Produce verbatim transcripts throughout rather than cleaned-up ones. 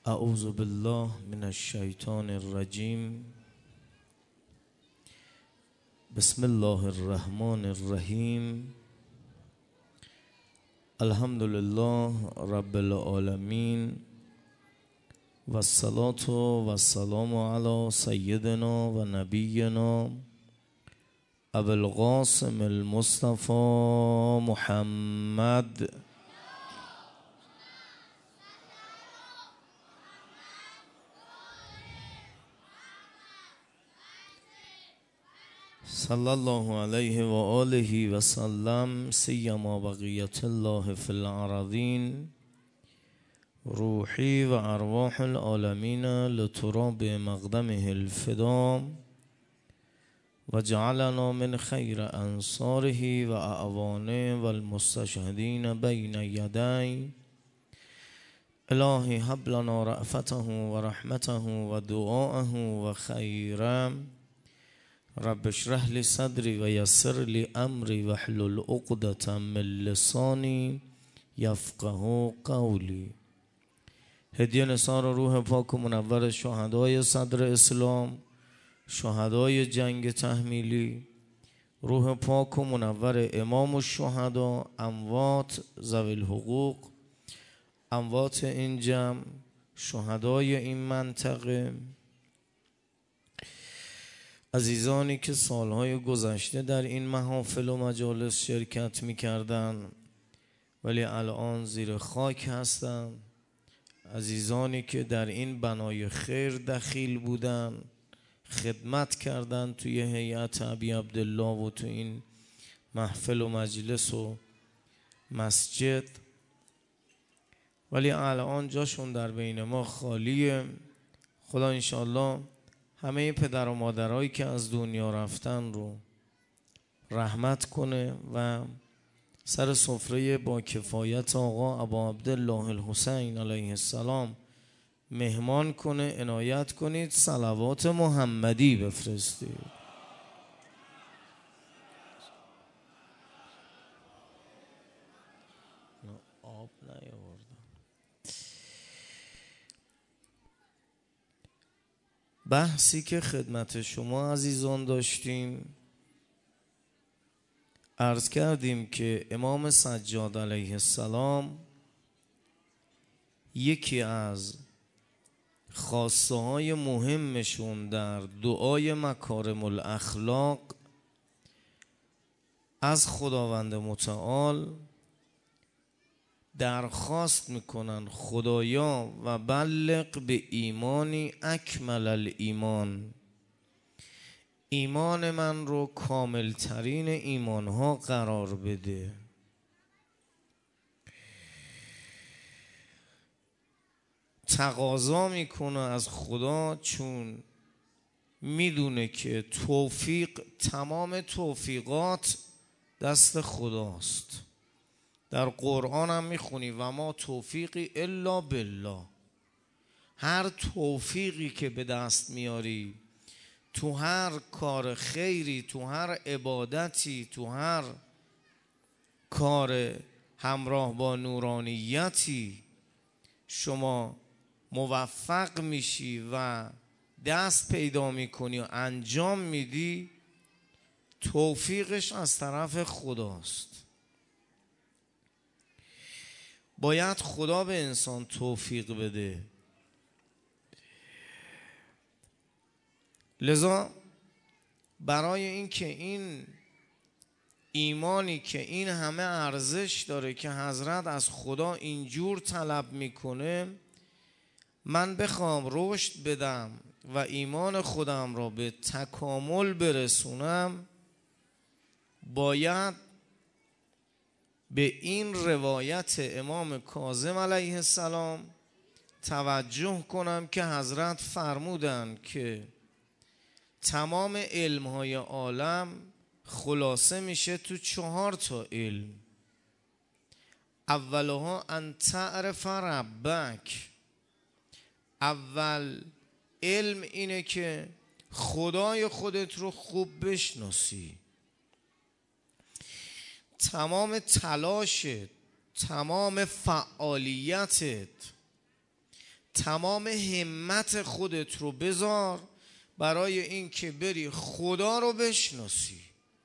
اعوذ بالله من الشیطان الرجیم. بسم الله الرحمن الرحیم. الحمد لله رب العالمین و الصلاة و السلام علی سیدنا و نبینا ابو القاسم المصطفى محمد صلی الله علیه و آله و سلم. سیما بقیت الله فی الارضین روحی و ارواح العالمین لتراب مقدمه الفدا و جعلنا من خیر انصاره و اعوانه و المستشهدین بین یدی. الهی هب لنا رأفته و رحمته و دعاءه و خیره. رب اشرح لي صدري ويسر لي امري واحلل عقدة من لساني يفقهوا قولي. هدیه نثار روح پاک و منور شهدای صدر اسلام، شهدای جنگ تحمیلی، روح پاک و منور امام الشهدا، اموات ذوی الحقوق، اموات این جمع، شهدای این منطقه، عزیزانی که سالهای گذشته در این محافل و مجالس شرکت می‌کردند ولی الان زیر خاک هستند، عزیزانی که در این بنای خیر دخیل بودند، خدمت کردند توی هیئت ابی عبدالله و تو این محفل و مجلس و مسجد، ولی الان جاشون در بین ما خالیه. خدا انشاءالله همه پدر و مادرایی که از دنیا رفتن رو رحمت کنه و سر سفره با کفایت آقا ابا عبدالله الحسین علیه السلام مهمان کنه. عنایت کنید صلوات محمدی بفرستید. آب نیاوردم. بحثی که خدمت شما عزیزان داشتیم، عرض کردیم که امام سجاد علیه السلام یکی از خواسته های مهمشون در دعای مکارم الاخلاق از خداوند متعال درخواست میکنن خدایا و بلغ به ایمانی اکمل الایمان، ایمان من رو کامل ترین ایمان ها قرار بده. تقاضا میکنه از خدا، چون میدونه که توفیق، تمام توفیقات دست خداست. در قرآن هم میخونی و ما توفیقی الا بالله. هر توفیقی که به دست میاری تو هر کار خیری، تو هر عبادتی، تو هر کار همراه با نورانیتی شما موفق میشی و دست پیدا میکنی و انجام میدی، توفیقش از طرف خداست. باید خدا به انسان توفیق بده. لذا برای این که این ایمانی که این همه ارزش داره که حضرت از خدا اینجور طلب میکنه، من بخوام رشد بدم و ایمان خودم را به تکامل برسونم، باید به این روایت امام کاظم علیه السلام توجه کنم که حضرت فرمودند که تمام علمهای عالم خلاصه میشه تو چهار تا علم. اولها ان تعرف ربک، اول علم اینه که خدای خودت رو خوب بشناسی. تمام تلاشت، تمام فعالیتت، تمام همت خودت رو بذار برای این که بری خدا رو بشناسی.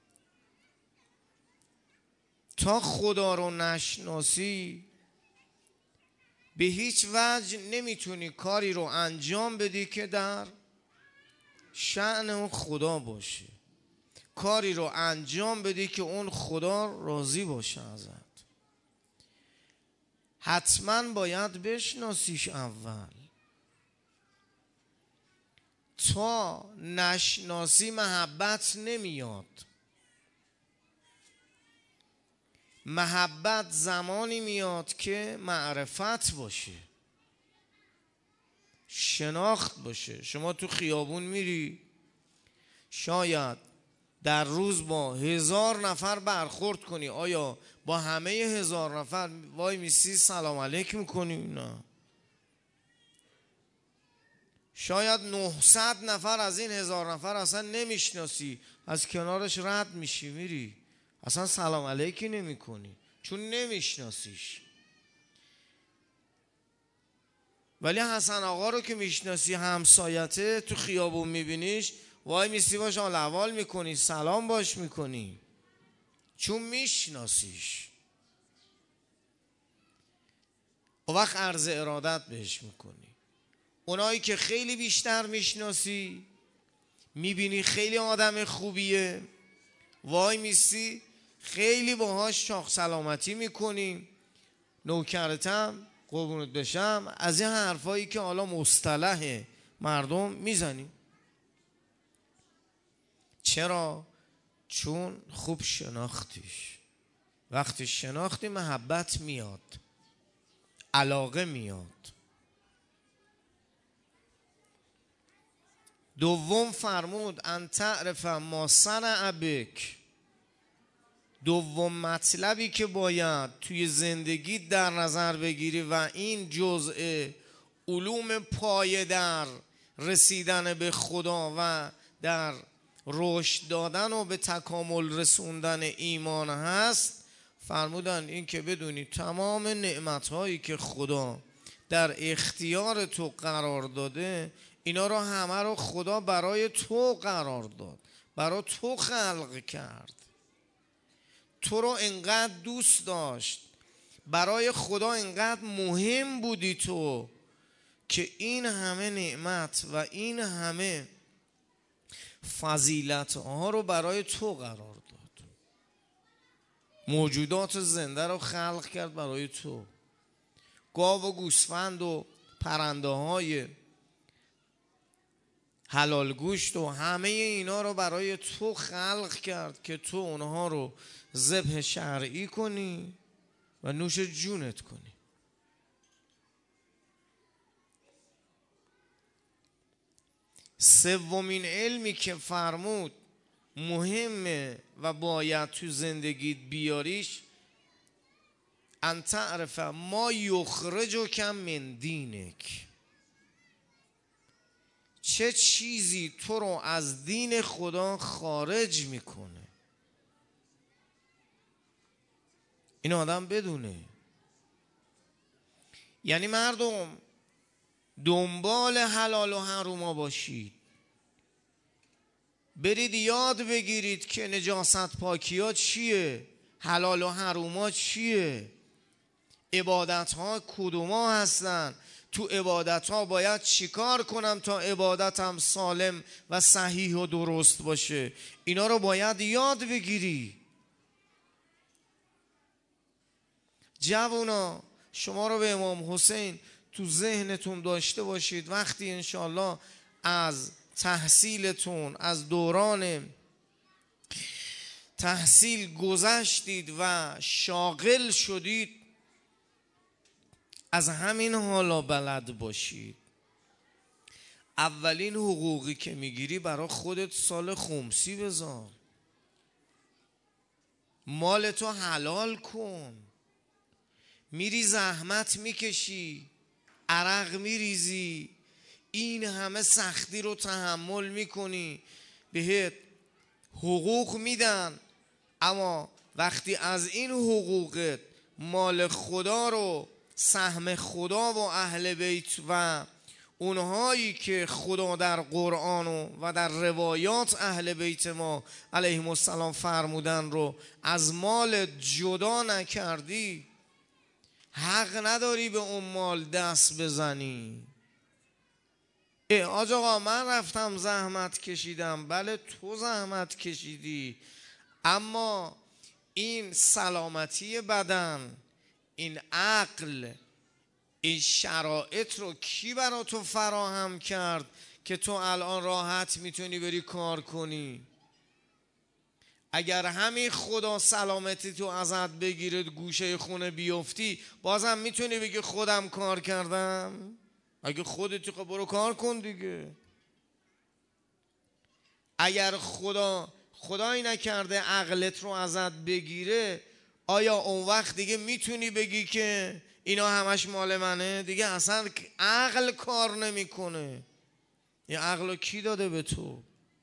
تا خدا رو نشناسی به هیچ وجه نمیتونی کاری رو انجام بدی که در شأن اون خدا باشه، کاری رو انجام بدی که اون خدا راضی باشه ازت. حتما باید بشناسیش اول. تا نشناسی محبت نمیاد. محبت زمانی میاد که معرفت باشه، شناخت باشه. شما تو خیابون میری، شاید در روز با هزار نفر برخورد کنی، آیا با همه هزار نفر وای میسی سلام علیک میکنی؟ نه. شاید نهصد نفر از این هزار نفر اصلا نمیشناسی، از کنارش رد میشی میری، اصلا سلام علیکی نمی کنی چون نمیشناسیش. ولی حسن آقا رو که میشناسی، همسایته، تو خیابون میبینیش، وای میسی باش حال احوال میکنی، سلام باش میکنی، چون میشناسیش. و وقت عرض ارادت بهش میکنی. اونایی که خیلی بیشتر میشناسی، میبینی خیلی آدم خوبیه، وای میسی خیلی باهاش شاخ سلامتی میکنی، نوکرتم، قربونت بشم، از این حرفایی که حالا مصطلح مردم میزنی. چرا؟ چون خوب شناختیش. وقتی شناختی محبت میاد، علاقه میاد. دوم فرمود ان تعرف ما صنع بک. دوم مطلبی که باید توی زندگی در نظر بگیری و این جزء علوم پایه در رسیدن به خدا و در رشد دادن و به تکامل رسوندن ایمان هست، فرمودن این که بدونی تمام نعمتهایی که خدا در اختیار تو قرار داده، اینا رو همه رو خدا برای تو قرار داد، برای تو خلق کرد، تو رو انقدر دوست داشت، برای خدا انقدر مهم بودی تو که این همه نعمت و این همه فضیلت ها رو برای تو قرار داد. موجودات زنده رو خلق کرد برای تو. گاو و گوسفند و پرنده های حلال گوشت و همه اینا رو برای تو خلق کرد که تو اونها رو ذبح شرعی کنی و نوش جونت کنی. سومین علمی که فرمود مهمه و باید تو زندگیت بیاریش، ان تعرف ما یخرجک من دینک. چه چیزی تو رو از دین خدا خارج میکنه. این آدم بدونه. یعنی مردم دنبال حلال و حروما باشید، برید یاد بگیرید که نجاست پاکی ها چیه، حلال و حروما چیه، عبادت ها کدوما هستن، تو عبادت ها باید چیکار کنم تا عبادتم سالم و صحیح و درست باشه. اینا رو باید یاد بگیری. جوونا، شما رو به امام حسین تو ذهنتون داشته باشید. وقتی انشالله از تحصیلتون، از دوران تحصیل گذشتید و شاغل شدید، از همین حالا بلد باشید اولین حقوقی که میگیری برای خودت سال خمسی بذار، مال تو حلال کن. میری زحمت میکشی، عرق میریزی، این همه سختی رو تحمل میکنی، بهت حقوق میدن، اما وقتی از این حقوقت مال خدا رو سهم خدا و اهل بیت و اونهایی که خدا در قرآن و در روایات اهل بیت ما علیهم السلام فرمودن رو از مال جدا نکردی، حق نداری به اون مال دست بزنی. ای آج آقا من رفتم زحمت کشیدم، بله تو زحمت کشیدی، اما این سلامتی بدن، این عقل، این شرایط رو کی برا تو فراهم کرد که تو الان راحت میتونی بری کار کنی؟ اگر همین خدا سلامتی تو ازت بگیره گوشه خونه بیفتی، بازم میتونی بگی خودم کار کردم؟ اگه خودتی خب برو کار کن دیگه. اگر خدا خدایی نکرده عقلت رو ازت بگیره، آیا اون وقت دیگه میتونی بگی که اینا همش مال منه؟ دیگه اصلا عقل کار نمیکنه. این عقل رو کی داده به تو؟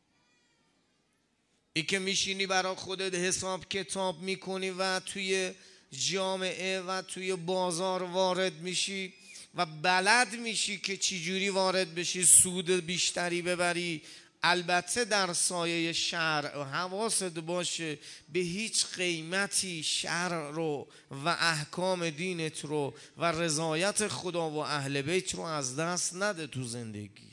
ای که میشینی برای خودت حساب کتاب میکنی و توی جامعه و توی بازار وارد میشی و بلد میشی که چجوری وارد بشی سود بیشتری ببری، البته در سایه شرع. حواست باشه به هیچ قیمتی شرع رو و احکام دینت رو و رضایت خدا و اهل بیت رو از دست نده تو زندگیت.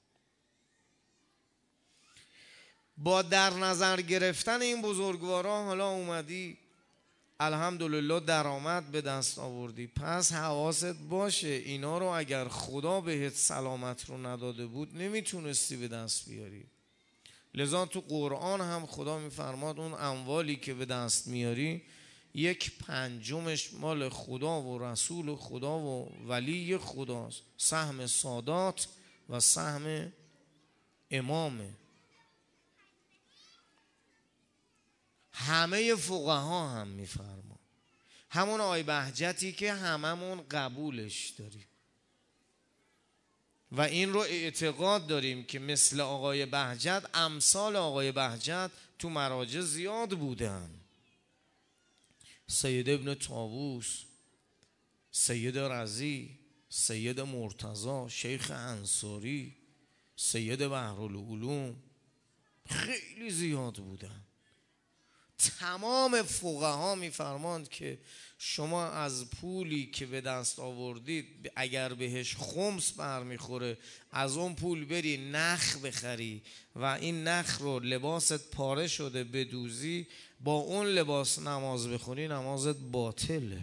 با در نظر گرفتن این بزرگواران حالا اومدی الحمدلله درآمد به دست آوردی، پس حواست باشه اینا رو اگر خدا بهت سلامت رو نداده بود نمیتونستی به دست بیاری. لذا تو قرآن هم خدا میفرماد اون اموالی که به دست میاری یک پنجمش مال خدا و رسول خدا و ولی خداست، سهم سادات و سهم امامه. همه فقها هم میفرمان، همون آقای بهجتی که هممون قبولش داریم و این رو اعتقاد داریم که مثل آقای بهجت، امثال آقای بهجت تو مراجع زیاد بودن. سید ابن طاووس، سید رضی، سید مرتضی، شیخ انصاری، سید بحرالعلوم، خیلی زیاد بودن. تمام فقها میفرماند که شما از پولی که به دست آوردید اگر بهش خمس برمیخوره از اون پول بری نخ بخری و این نخ رو لباست پاره شده بدوزی، با اون لباس نماز بخونی نمازت باطله.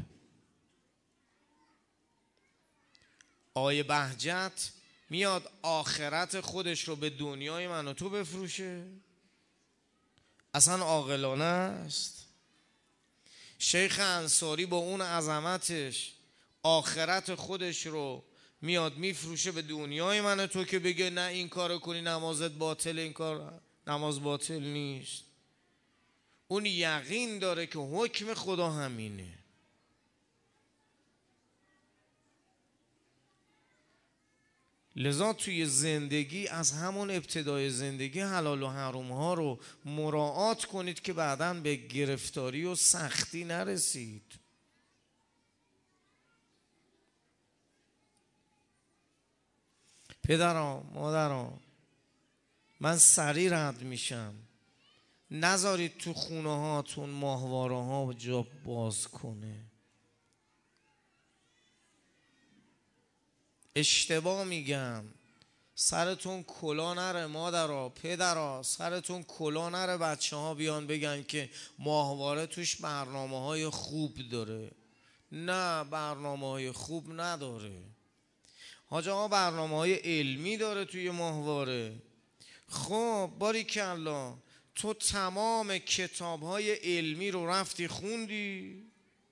آقای بهجت میاد آخرت خودش رو به دنیای من و تو بفروشه؟ اصلا عاقلانه است؟ شیخ انصاری با اون عظمتش آخرت خودش رو میاد میفروشه به دنیای من و تو که بگه نه این کارو کنی نمازت باطل؟ این کار نماز باطل نیست. اون یقین داره که حکم خدا همینه. لذا توی زندگی از همون ابتدای زندگی حلال و حرام ها رو مراعات کنید که بعداً به گرفتاری و سختی نرسید. پدران مادران، من سریع رد میشم، نذارید تو خونه هاتون ماهواره ها جا باز کنه. اشتباه میگم، سرتون کلا نره مادرها پدرها، سرتون کلا نره بچه ها بیان بگن که ماهواره توش برنامه های خوب داره. نه، برنامه های خوب نداره. حاج آقا برنامه های علمی داره توی ماهواره. خب باریکالله، تو تمام کتاب های علمی رو رفتی خوندی؟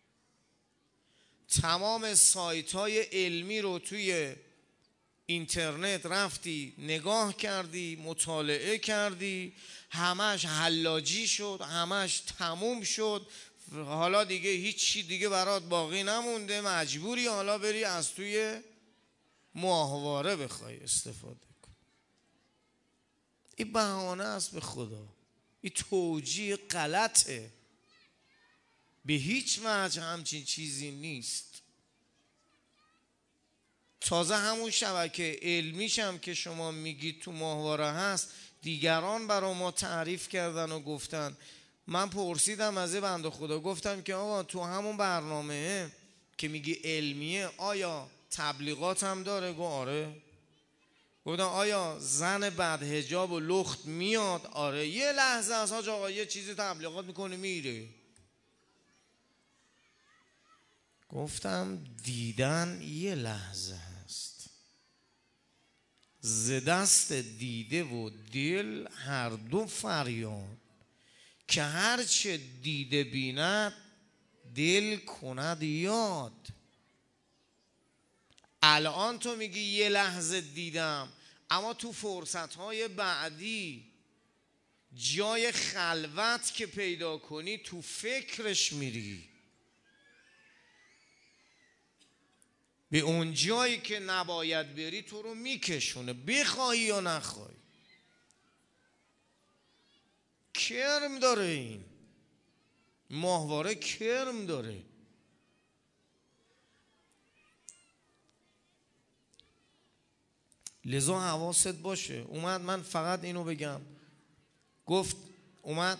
تمام سایت های علمی رو توی اینترنت رفتی نگاه کردی، مطالعه کردی، همش حلاجی شد، همش تموم شد، حالا دیگه هیچی دیگه برات باقی نمونده، مجبوری حالا بری از توی ماهواره بخوای استفاده کن. این بهانه است به خدا، این توجیه غلطه، به هیچ وجه همچین چیزی نیست. تازه همون شبکه علمیش هم که شما میگید تو ماهواره هست، دیگران برای ما تعریف کردن و گفتن. من پرسیدم از بنده خدا، گفتم که آقا تو همون برنامه که میگی علمیه آیا تبلیغات هم داره؟ گفت آره. گفتم آیا زن بعد حجاب و لخت میاد؟ آره. یه لحظه از حاج آقا یه چیزی تبلیغات میکنه میره. گفتم دیدن یه لحظه هست، ز دست دیده و دل هر دو فریاد، که هرچه دیده بیند دل کند یاد. الان تو میگی یه لحظه دیدم، اما تو فرصتهای بعدی جای خلوت که پیدا کنی تو فکرش میری، به اون جایی که نباید بری تو رو میکشونه، بخواهی یا نخواهی. کرم داره، این ماهواره کرم داره. لذا حواست باشه. اومد، من فقط اینو بگم، گفت اومد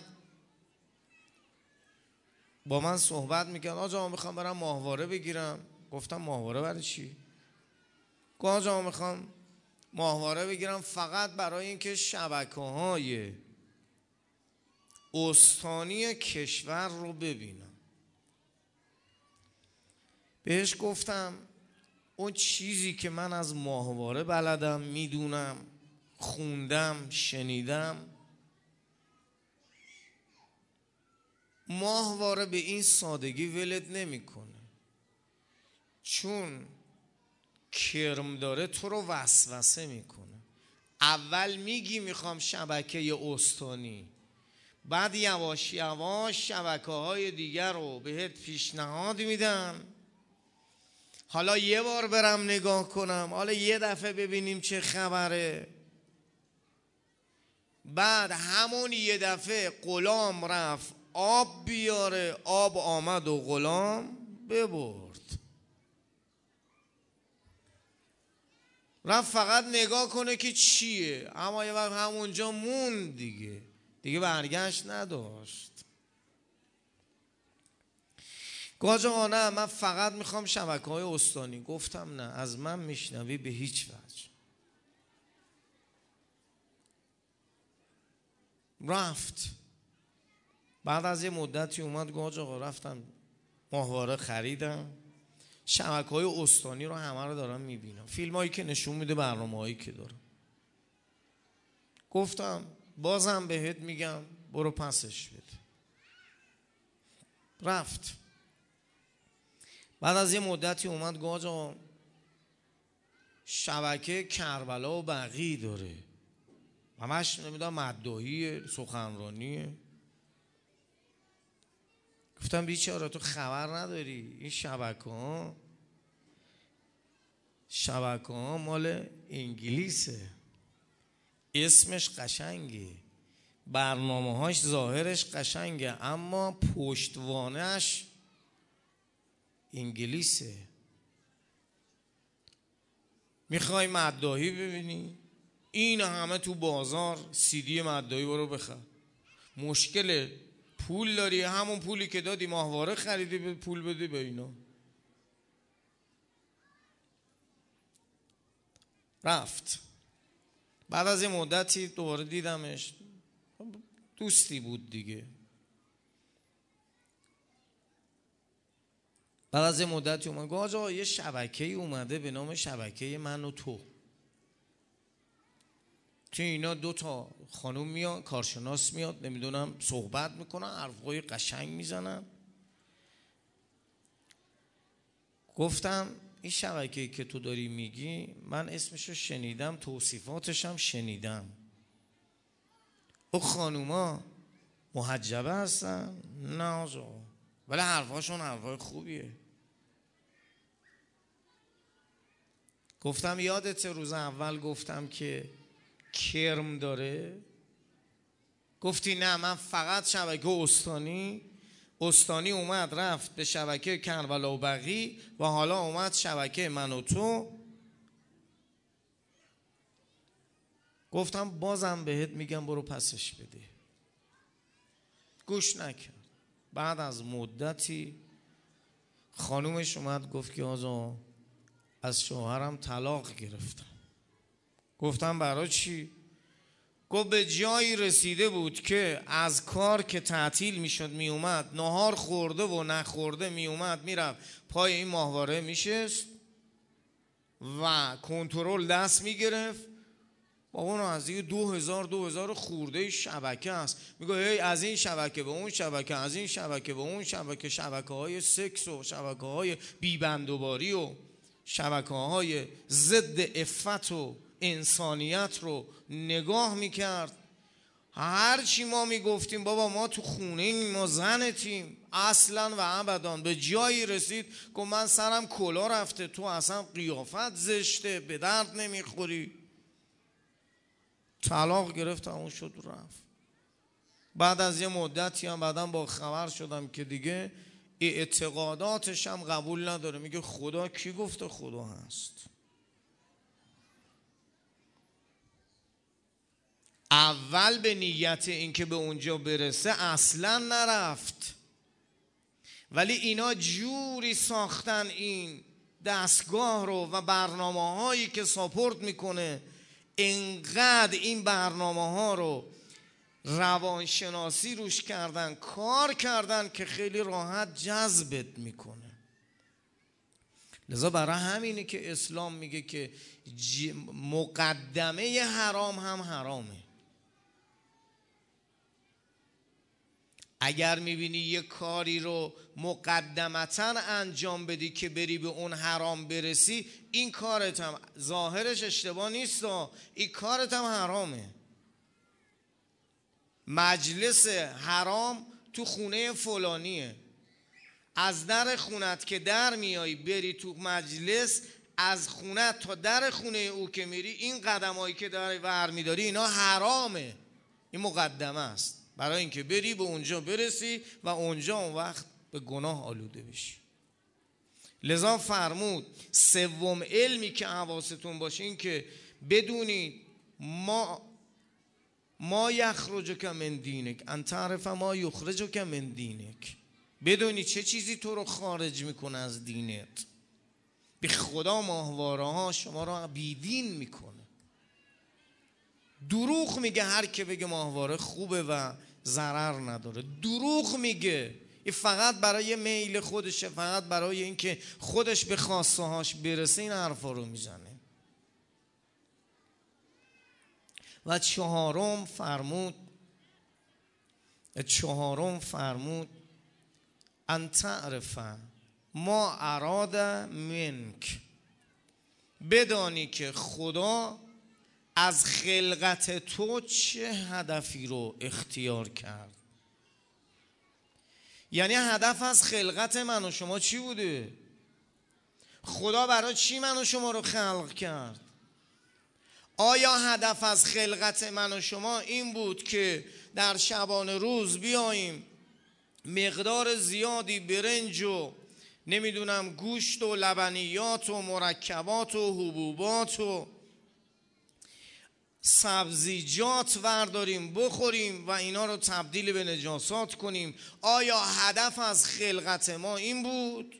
با من صحبت میکرد، آجا میخوام برم ماهواره بگیرم. گفتم ماهواره برای چی؟ گفت آجا میخوام ماهواره بگیرم فقط برای اینکه شبکه‌های استانی کشور رو ببینم. بهش گفتم اون چیزی که من از ماهواره بلدم، میدونم، خوندم، شنیدم، ماهواره به این سادگی ولت نمیکنه، چون کرم داره تو رو وسوسه میکنه. اول میگی میخوام شبکه استانی، بعد یواش یواش شبکه های دیگر رو بهت پیشنهاد میدن. حالا یه بار برم نگاه کنم، حالا یه دفعه ببینیم چه خبره. بعد همون یه دفعه غلام رفت آب بیاره، آب آمد و غلام ببرد. رفت فقط نگاه کنه که چیه، اما یه وقت همونجا موند دیگه، دیگه برگشت نداشت. گفت آقا نه، من فقط میخوام شبکه‌های استانی. گفتم نه، از من میشنوی به هیچ وجه. رفت. بعد از یه مدتی اومد گفت آقا رفتم ماهواره خریدم، شبکه‌های استانی رو همه رو دارم میبینم، فیلم هایی که نشون میده، برنامه هایی که دارم. گفتم بازم بهت میگم برو پسش بده. رفت. بعد از یه مدتی اومد گفت آقا شبکه کربلا و بقیع داره، همش نمیدونم مداحیه، سخنرانیه. گفتم بیچاره تو خبر نداری این شبکه ها شبکه ها مال انگلیسه، اسمش قشنگه، برنامه هاش ظاهرش قشنگه، اما پشتوانش انگلیسه. میخوای مداحی ببینی؟ این همه تو بازار سیدی مداحی برو بخر. مشکل پول داری، همون پولی که دادی ماهواره خریدی به پول بده به اینا. رفت. بعد از این مدتی دوباره دیدمش، دوستی بود دیگه. بعد از این مدتی اومد گفت آقا یه شبکه‌ای اومده به نام شبکه من و تو. تو اینا دو تا خانوم میاد، کارشناس میاد، نمیدونم صحبت میکنن، حرفای قشنگ میزنن. گفتم این شبکه‌ای که تو داری میگی من اسمشو شنیدم، توصیفاتش هم شنیدم. او خانوما محجبه هستن؟ نه آقا، ولی حرفاشون حرفای خوبیه. گفتم یادت روز اول گفتم که کرم داره؟ گفتی نه من فقط شبکه استانی. استانی اومد رفت به شبکه کربلا و بقیع و حالا اومد شبکه من و تو. گفتم بازم بهت میگم برو پسش بده. گوش نکرد. بعد از مدتی خانومش اومد گفت که آقا از شوهرم طلاق گرفتم. گفتم برای چی؟ گفت به جایی رسیده بود که از کار که تعطیل میشد میومد، نهار خورده و نخورده میومد میرفت پای این ماهواره میشست و کنترل دست میگرفت. بابا اون از این دو هزار دو هزار خورده شبکه است. میگه هی از این شبکه به اون شبکه، از این شبکه به اون شبکه، شبکه های سکس و شبکه های بیبندوباری و شبکه های ضد عفت و انسانیت رو نگاه میکرد. هر چی ما میگفتیم بابا ما تو خونه ایم، ما زنتیم، اصلا و ابدا به جایی رسید که من سرم کلا رفته، تو اصلا قیافت زشته، به درد نمیخوری. طلاق گرفت، اون شد رفت. بعد از یه مدتی هم بعدم با خبر شدم که دیگه اعتقاداتش هم قبول نداره. میگه خدا کی گفته خدا هست؟ اول به نیت این که به اونجا برسه اصلا نرفت، ولی اینا جوری ساختن این دستگاه رو و برنامه هایی که ساپورت میکنه، انقدر این برنامه ها رو روانشناسی روش کردن، کار کردن که خیلی راحت جذبت میکنه. لذا برای همینه که اسلام میگه که مقدمه حرام هم حرامه. اگر میبینی یه کاری رو مقدمتا انجام بدی که بری به اون حرام برسی، این کارت هم ظاهرش اشتباه نیست، این کارت هم حرامه. مجلس حرام تو خونه فلانیه، از در خونت که در میایی بری تو مجلس، از خونت تا در خونه او که میری این قدمایی که داری ور میداری اینا حرامه. این مقدمه است برای اینکه بری به اونجا برسی و اونجا اون وقت به گناه آلوده بشی. لذا فرمود سوم علمی که حواستون باشه این که بدونید ما ما یخرجک من دینک ان تعرف ما یخرجک من دینک. بدونی چه چیزی تو رو خارج میکنه از دینت. به خدا ماهواره ها شما رو بیدین میکنه. دروغ میگه هر که بگه ماهواره خوبه و ضرر نداره، دروغ میگه. این فقط برای میل خودشه، فقط برای اینکه خودش به خواسته هاش برسه این حرفا رو میزنه. و چهارم فرمود چهارم فرمود ان تعرف ما اراد منک. بدانی که خدا از خلقت تو چه هدفی رو اختیار کرد. یعنی هدف از خلقت من و شما چی بوده؟ خدا برای چی من و شما رو خلق کرد؟ آیا هدف از خلقت من و شما این بود که در شبانه روز بیاییم مقدار زیادی برنج و نمیدونم گوشت و لبنیات و مرکبات و حبوبات و سبزیجات ورداریم بخوریم و اینا رو تبدیل به نجاسات کنیم؟ آیا هدف از خلقت ما این بود؟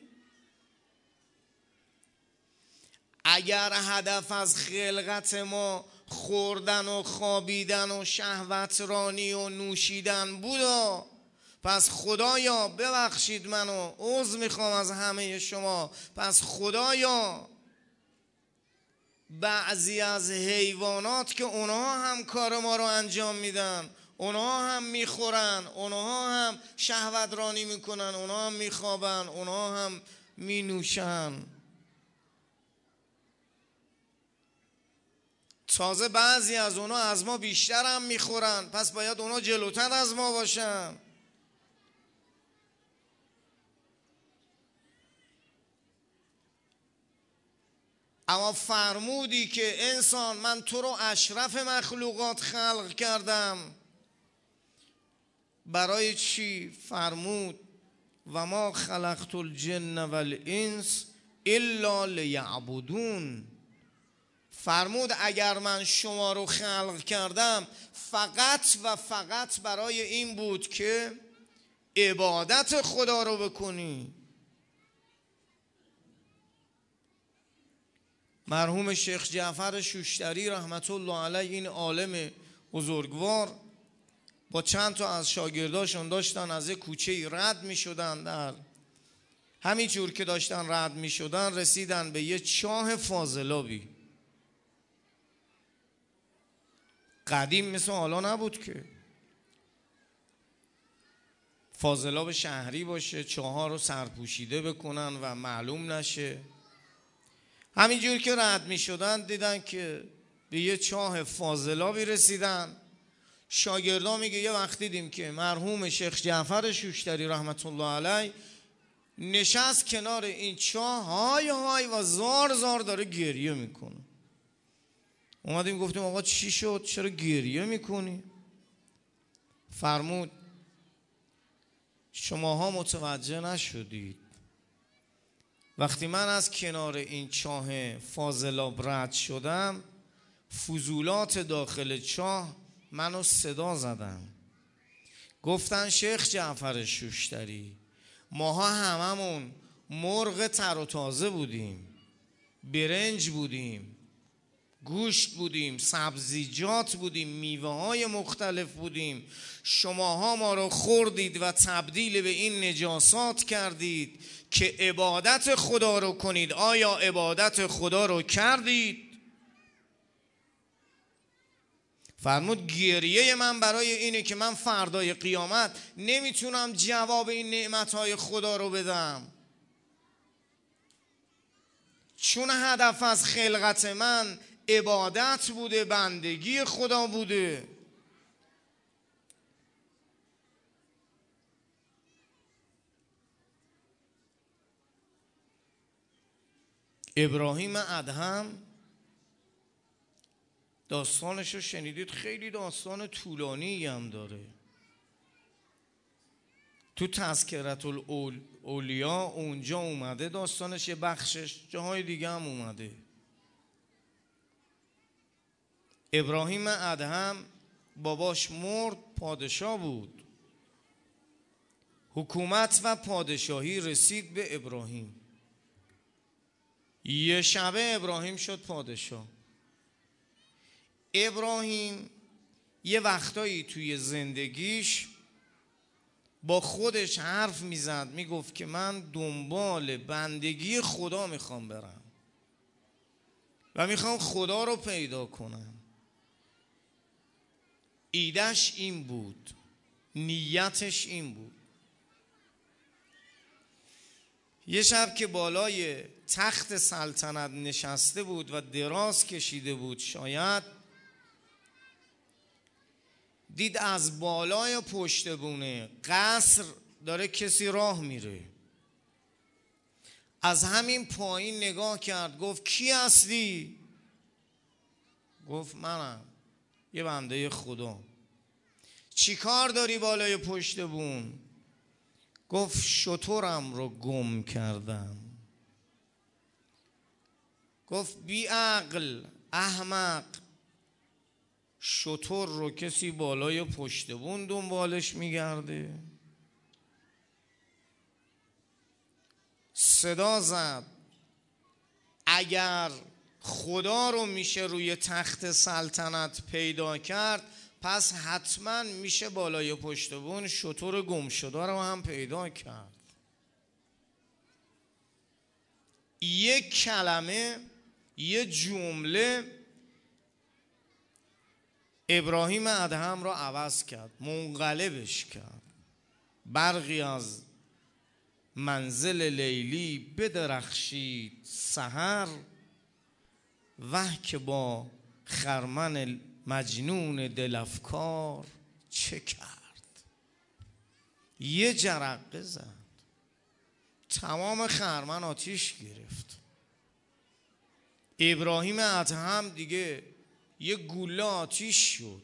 اگر هدف از خلقت ما خوردن و خوابیدن و شهوت رانی و نوشیدن بود، پس خدایا ببخشید منو، عذر میخوام از همه شما، پس خدایا بعضی از حیوانات که اونها هم کار ما رو انجام میدن، اونها هم میخورن، اونها هم شهوت رانی میکنن، اونها هم میخوابن، اونها هم مینوشن، تازه بعضی از اونها از ما بیشتر هم میخورن، پس باید اونها جلوتر از ما باشن. اما فرمودی که انسان من تو رو اشرف مخلوقات خلق کردم. برای چی؟ فرمود و ما خلقت الجن والانس الا لیعبدون. فرمود اگر من شما رو خلق کردم فقط و فقط برای این بود که عبادت خدا رو بکنی. مرحوم شیخ جعفر شوشتری رحمت الله علیه، این عالم بزرگوار، با چند تا از شاگرداشون داشتن از یک کوچه رد می شدن. در همین جور که داشتن رد می شدن رسیدن به یه چاه فاضلابی. قدیم مثل حالا نبود که فاضلاب شهری باشه، چاها رو سرپوشیده بکنن و معلوم نشه. همینجور که رد می شدن دیدن که به یه چاه فاضلابی رسیدن. شاگردان میگه یه وقت دیدیم که مرحوم شیخ جعفر شوشتری رحمت الله علیه نشست کنار این چاه، های های و زار زار داره گریه میکنه. اومدیم گفتیم آقا چی شد؟ چرا گریه میکنی؟ فرمود شماها متوجه نشدید، وقتی من از کنار این چاه فاضلاب رد شدم فضولات داخل چاه منو صدا زدن، گفتن شیخ جعفر شوشتری ماها هممون مرغ تر و تازه بودیم، برنج بودیم، گوشت بودیم، سبزیجات بودیم، میوه های مختلف بودیم، شماها ما رو خوردید و تبدیل به این نجاسات کردید که عبادت خدا رو کنید. آیا عبادت خدا رو کردید؟ فرمود گریه من برای اینه که من فردای قیامت نمیتونم جواب این نعمتهای خدا رو بدم، چون هدف از خلقت من عبادت بوده، بندگی خدا بوده. ابراهیم ادهم داستانش رو شنیدید، خیلی داستان طولانی هم داره. تو تذکرة الاولیا اونجا اومده داستانش، یه بخشش جاهای دیگه هم اومده. ابراهیم ادهم باباش مرد، پادشاه بود، حکومت و پادشاهی رسید به ابراهیم. یه شبه ابراهیم شد پادشاه. ابراهیم یه وقتایی توی زندگیش با خودش حرف میزد، میگفت که من دنبال بندگی خدا میخوام برم و میخوام خدا رو پیدا کنم. ایدهش این بود، نیتش این بود. یه شب که بالای تخت سلطنت نشسته بود و دراز کشیده بود شاید، دید از بالای پشت بونه قصر داره کسی راه میره. از همین پایین نگاه کرد، گفت کی هستی؟ گفت منم، یه بنده خدا. چی کار داری بالای پشت بون؟ گفت شترم رو گم کردم. گفت بی عقل، احمق، شتر رو کسی بالای پشت بون دنبالش میگرده؟ صدا زد اگر خدا رو میشه روی تخت سلطنت پیدا کرد پس حتما میشه بالای پشت بون شتر گم شده رو هم پیدا کرد. یک کلمه، یه جمله ابراهیم ادهم را عوض کرد، منقلبش کرد. برقی از منزل لیلی بدرخشید سحر، وه که با خرمن مجنون دلفکار چه کرد. یه جرقه زد، تمام خرمن آتیش گرفت. ابراهیم ادهم دیگه یه گوله آتیش شد،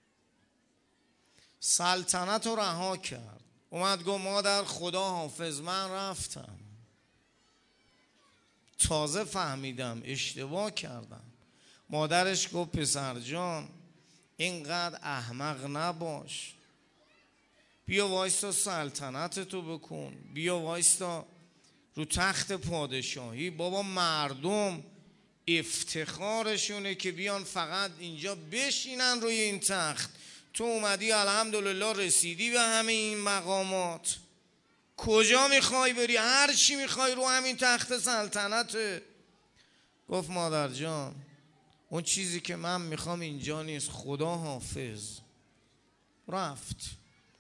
سلطنت رو رها کرد. اومد گفت مادر خدا حافظ، من رفتم، تازه فهمیدم اشتباه کردم، مادرش گفت پسر جان اینقدر احمق نباش، بیا وایستا سلطنت تو بکن، بیا وایستا رو تخت پادشاهی. بابا مردم افتخارشونه که بیان فقط اینجا بشینن روی این تخت، تو اومدی الحمدلله رسیدی به همه این مقامات، کجا میخوای بری؟ هر چی میخوای رو همین تخت سلطنته. گفت مادر جان اون چیزی که من میخوام اینجا نیست، خدا حافظ. رفت.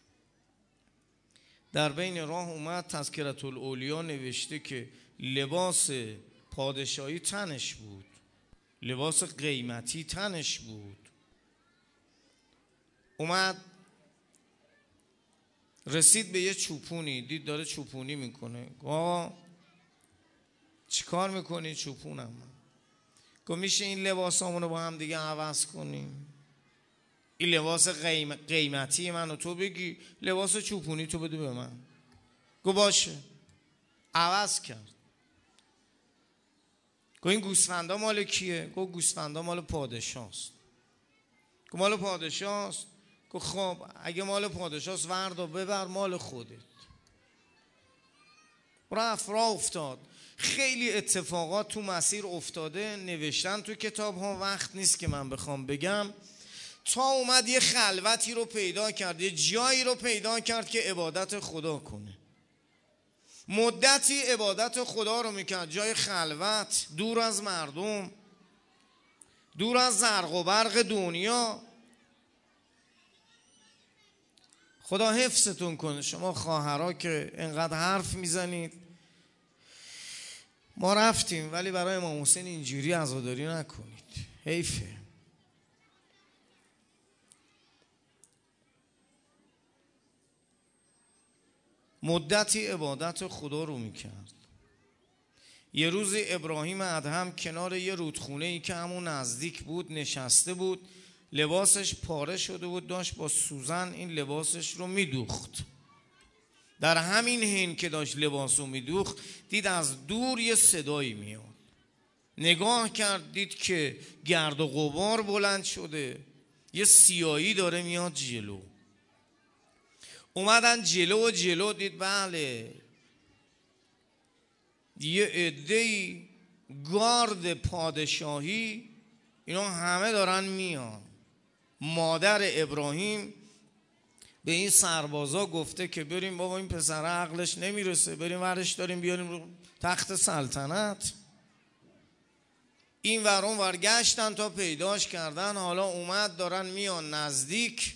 در بین راه اومد تذکرة الاولیا نوشته که لباس پادشاهی تنش بود، لباس قیمتی تنش بود. اومد رسید به یه چوپونی، دید داره چوپونی میکنه. آقا چی کار میکنی؟ چوپونم. گفت میشه این لباس همونو با هم دیگه عوض کنیم؟ این لباس قیم... قیمتی منو تو بگی، لباس چوپونی تو بده به من. گفت باشه. عوض کرد. گفت این گوسفندا مال کیه؟ گفت گوسفندا مال پادشاست. گفت مال پادشاست؟ گفت خب اگه مال پادشاست وردا ببر مال خودت. رفت راه افتاد. خیلی اتفاقات تو مسیر افتاده، نوشتن تو کتاب ها، وقت نیست که من بخوام بگم. تا اومد یه خلوتی رو پیدا کرد، یه جایی رو پیدا کرد که عبادت خدا کنه. مدتی عبادت خدا رو میکرد، جای خلوت، دور از مردم، دور از زرق و برق دنیا. خدا حفظتون کنه. شما خواهرها که اینقدر حرف میزنید، ما رفتیم ولی برای امام حسین اینجوری عزاداری نکنید، حیفه. مدتی عبادت خدا رو میکرد. یه روز ابراهیم ادهم کنار یه رودخونه ای که همون نزدیک بود نشسته بود، لباسش پاره شده بود، داشت با سوزن این لباسش رو میدوخت. در همین حین که داشت لباس رو میدوخت دید از دور یه صدایی میاد. نگاه کرد دید که گرد و غبار بلند شده، یه سیایی داره میاد جلو. اومدن جلو و جلو دید بله یه عده‌ای گارد پادشاهی، اینا همه دارن میان. مادر ابراهیم به این سربازا گفته که بریم بابا این پسر عقلش نمیرسه، بریم ورش داریم بیاریم رو تخت سلطنت. این ور اون ور گشتن تا پیداش کردن. حالا اومد دارن میان نزدیک.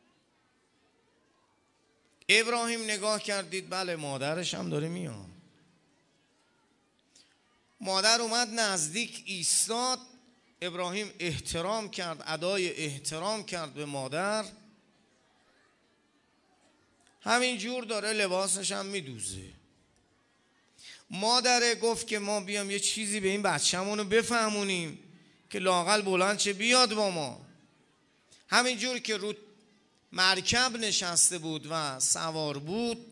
ابراهیم نگاه کردید بله مادرش هم داره میان. مادر اومد نزدیک ایستاد. ابراهیم احترام کرد، ادای احترام کرد به مادر. همین جور داره لباسش هم میدوزه. مادره گفت که ما بیام یه چیزی به این بچه‌مونو بفهمونیم که لااقل بلند چه بیاد با ما. همین جور که رو مرکب نشسته بود و سوار بود،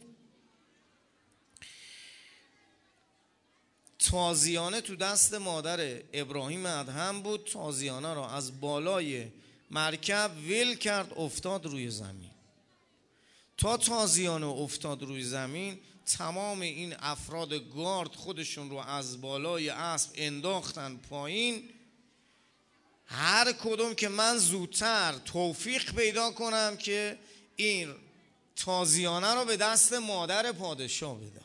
تازیانه تو دست مادر ابراهیم ادهم بود. تازیانه را از بالای مرکب ول کرد، افتاد روی زمین. تا تازیانه افتاد روی زمین، تمام این افراد گارد خودشون رو از بالای اسب انداختن پایین. هر کدوم که من زودتر توفیق پیدا کنم که این تازیانه رو به دست مادر پادشاه بدم.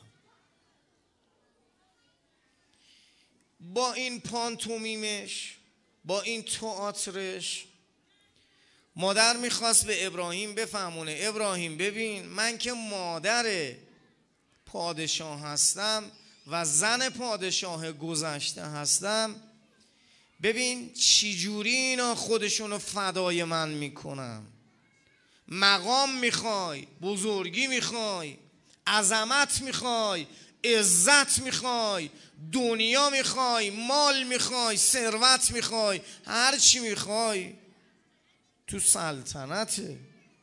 با این پانتومیمش، با این تئاترش، مادر میخواست به ابراهیم بفهمونه ابراهیم ببین من که مادر پادشاه هستم و زن پادشاه گذشته هستم، ببین چی جوری اینا خودشونو فدای من میکنن. مقام میخوای، بزرگی میخوای، عظمت میخوای، عزت میخوای، دنیا میخوای، مال میخوای، ثروت میخوای، هر چی میخوای تو سلطنته.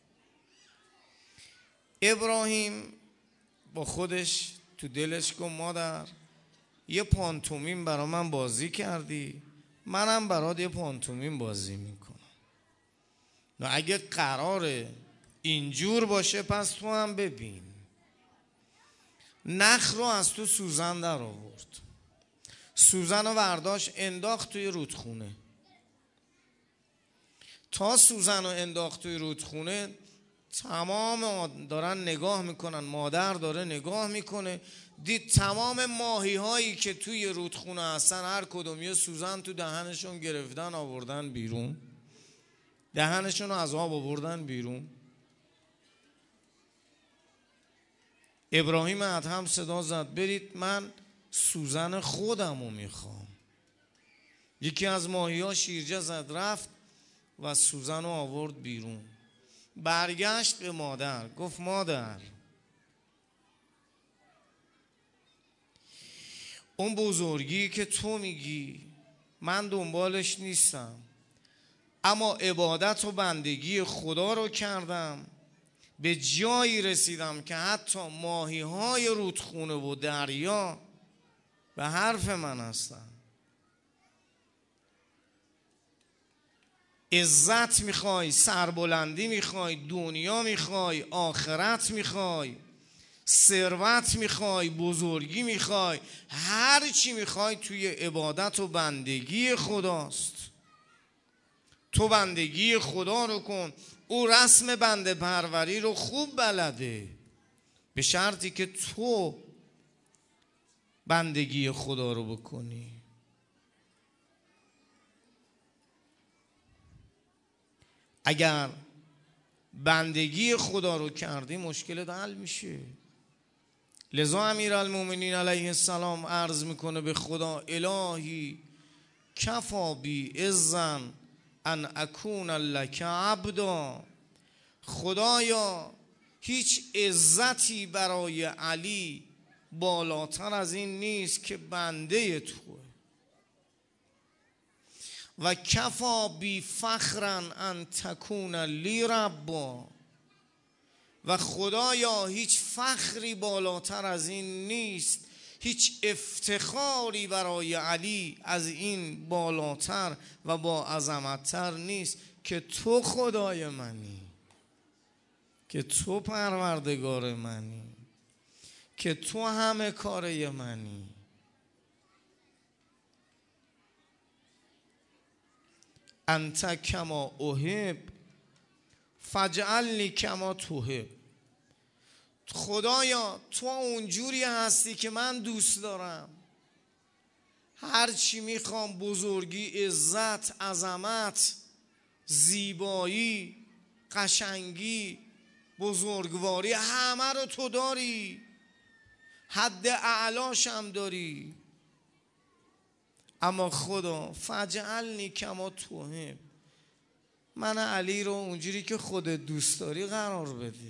ابراهیم با خودش تو دلش گفت مادر یه پانتومیم برا من بازی کردی، منم برات یه پانتومین بازی میکنم. و اگه قراره اینجور باشه پس تو هم ببین. نخ رو از تو سوزن در آورد، سوزن رو برداشت انداخت توی رودخونه. تا سوزن رو انداخت توی رودخونه تمام دارن نگاه میکنن، مادر داره نگاه میکنه، دید تمام ماهی هایی که توی رودخونه هستن هر کدوم یه سوزن تو دهنشون گرفتن آوردن بیرون، دهنشون رو از آب آوردن بیرون. ابراهیم ادهم صدا زد برید من سوزن خودم رو میخوام. یکی از ماهی ها شیرجه زد رفت و سوزن رو آورد بیرون. برگشت به مادر گفت مادر، اون بزرگی که تو میگی من دنبالش نیستم، اما عبادت و بندگی خدا رو کردم، به جایی رسیدم که حتی ماهی های رودخونه و دریا به حرف من هستن. عزت میخوای، سربلندی میخوای، دنیا میخوای، آخرت میخوای، ثروت میخوای، بزرگی میخوای، هر چی میخوای توی عبادت و بندگی خداست. تو بندگی خدا رو کن. او رسم بنده پروری رو خوب بلده، به شرطی که تو بندگی خدا رو بکنی. اگر بندگی خدا رو کردی مشکل حل میشه. لذا امیرالمومنین علیه السلام عرض میکنه به خدا الهی کفا بی اذن ان اکون لک عبدا. خدایا هیچ عزتی برای علی بالاتر از این نیست که بنده توه. و کفا بی فخرن ان تکون لی ربا. و خدایا هیچ فخری بالاتر از این نیست، هیچ افتخاری برای علی از این بالاتر و با عظمتتر نیست که تو خدای منی، که تو پروردگار منی، که تو همه کاره منی. انت کما احب فاجعلنی کما تحب. خدایا تو اونجوری هستی که من دوست دارم. هر چی میخوام، بزرگی، عزت، عظمت، زیبایی، قشنگی، بزرگواری، همه رو تو داری، حد اعلاشم داری. اما خدا فاجعلنی کما تحب، من علی رو اونجوری که خودت دوست داری قرار بده.